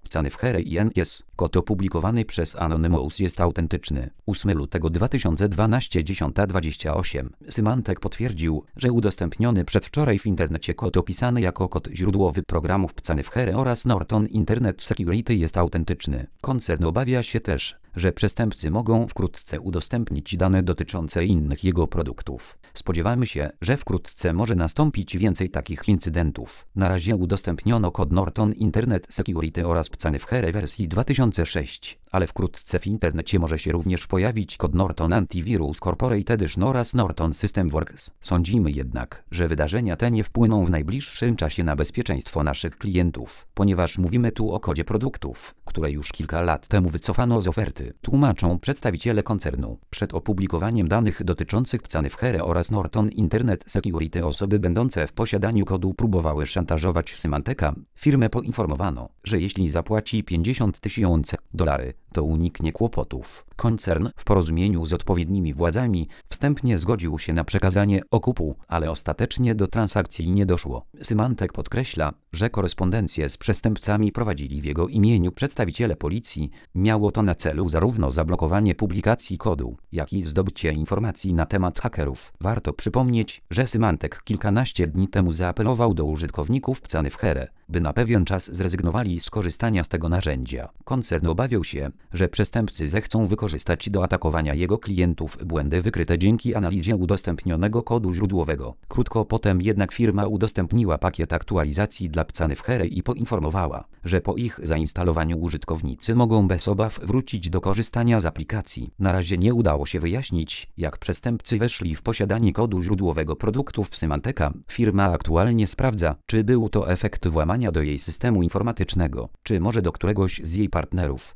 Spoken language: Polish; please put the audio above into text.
wpisany w Here i NS. Kod opublikowany przez Anonymous jest autentyczny. 8 lutego 2012 10:28. Symantec potwierdził, że udostępniony przedwczoraj w internecie kod opisany jako kod źródłowy programów wpisany w Here oraz Norton Internet Security jest autentyczny. Koncern obawia się też, że przestępcy mogą wkrótce udostępnić dane dotyczące innych jego produktów. Spodziewamy się, że wkrótce może nastąpić więcej takich incydentów. Na razie udostępniono kod Norton Internet Security oraz wpisany w Here wersji 2006, ale wkrótce w internecie może się również pojawić kod Norton Antivirus Corporate Edition oraz Norton System Works. Sądzimy jednak, że wydarzenia te nie wpłyną w najbliższym czasie na bezpieczeństwo naszych klientów, ponieważ mówimy tu o kodzie produktów, które już kilka lat temu wycofano z oferty. Tłumaczą przedstawiciele koncernu. Przed opublikowaniem danych dotyczących wpisany w Here oraz Norton Internet Security osoby będące w posiadaniu kodu próbowały szantażować Symanteca. Firmę poinformowano, że jeśli zapłaci $50,000, to uniknie kłopotów. Koncern w porozumieniu z odpowiednimi władzami wstępnie zgodził się na przekazanie okupu, ale ostatecznie do transakcji nie doszło. Symantec podkreśla, że korespondencję z przestępcami prowadzili w jego imieniu przedstawiciele policji. Miało to na celu zarówno zablokowanie publikacji kodu, jak i zdobycie informacji na temat hakerów. Warto przypomnieć, że Symantec kilkanaście dni temu zaapelował do użytkowników wpisany w Here, by na pewien czas zrezygnowali z korzystania z tego narzędzia. Koncern obawiał się, że przestępcy zechcą wykorzystać do atakowania jego klientów błędy wykryte dzięki analizie udostępnionego kodu źródłowego. Krótko potem jednak firma udostępniła pakiet aktualizacji dla wpisany w Here i poinformowała, że po ich zainstalowaniu użytkownicy mogą bez obaw wrócić do korzystania z aplikacji. Na razie nie udało się wyjaśnić, jak przestępcy weszli w posiadanie kodu źródłowego produktów Symanteca. Firma aktualnie sprawdza, czy był to efekt włamania do jej systemu informatycznego, czy może do któregoś z jej partnerów.